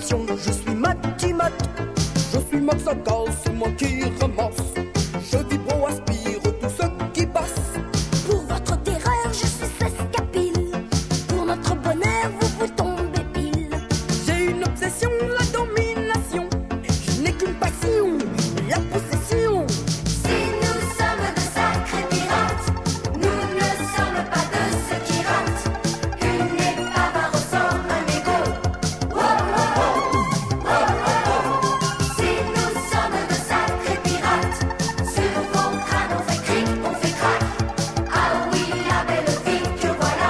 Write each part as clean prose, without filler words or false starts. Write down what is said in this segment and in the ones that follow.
nation. Je suis Matimat, je suis Maxaka, c'est moi qui ramasse. Je vibro aspire tout ce qui passe. Pour votre terreur, je suis escapile. Pour notre bonheur, vous tombez pile. J'ai une obsession, la domination. Je n'ai qu'une passion, la possession. Si nous sommes de sacrés pirates, nous ne sommes pas de ceux qui ratent. Une épave, un ressort, un mégot. Oh, oh, oh, oh, oh, oh. Si nous sommes de sacrés pirates, sur vos crânes on fait cric, on fait crac. Ah oui, la belle vie que voilà.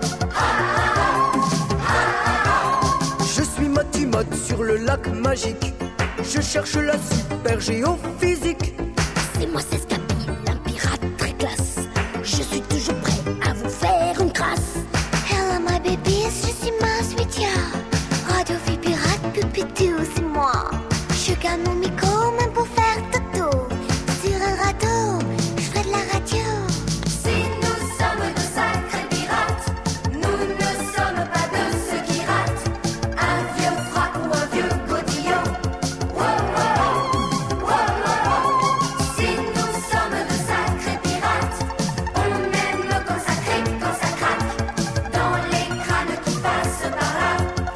Je suis Matimat sur le lac magique. Je cherche la super géophysique. C'est moi, c'est Scapile, un pirate très classe. Je suis toujours prêt à vous faire une crasse. Hello my babies, je suis ma sweetia. Radio vie pirate, pupitou, c'est moi. Je gagne mon micro même pour faire toto. Sur un radeau, je ferai de la radio. Si nous sommes de sacrés pirates, nous ne sommes pas de ceux qui ratent. Un vieux frac ou un vieux godillon. Oh, oh, oh, oh, oh, oh. Si nous sommes de sacrés pirates, on aime quand ça crique, quand ça craque. Dans les crânes qui passent par là.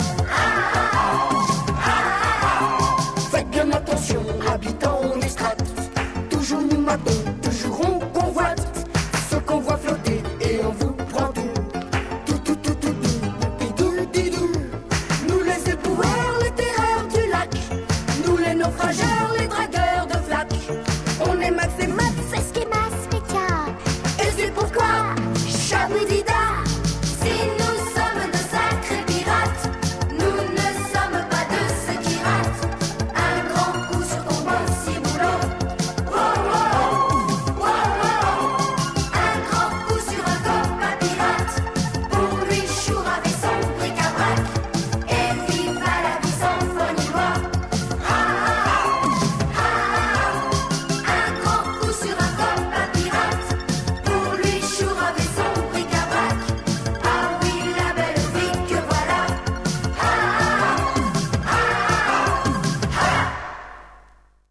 Faites bien attention, habitants des strates. Toujours nous matons, toujours on convoite. Ce qu'on voit flotter et on vous prend tout. Tout, tout, tout, tout, tout, bidou, didou. Nous les éboueurs, les terreurs du lac. Nous les naufrageurs.